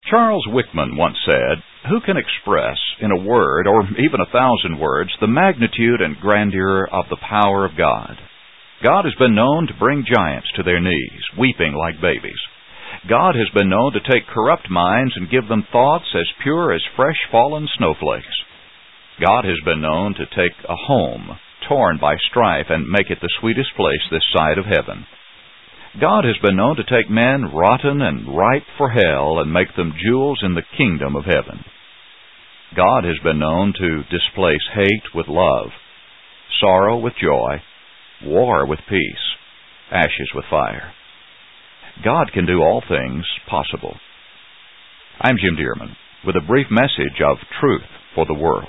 Charles Wickman once said, "Who can express in a word, or even 1,000 words, the magnitude and grandeur of the power of God? God has been known to bring giants to their knees, weeping like babies. God has been known to take corrupt minds and give them thoughts as pure as fresh fallen snowflakes. God has been known to take a home torn by strife and make it the sweetest place this side of heaven. God has been known to take men rotten and ripe for hell and make them jewels in the kingdom of heaven. God has been known to displace hate with love, sorrow with joy, war with peace, ashes with fire. God can do all things possible." I'm Jim Dearman with a brief message of truth for the world.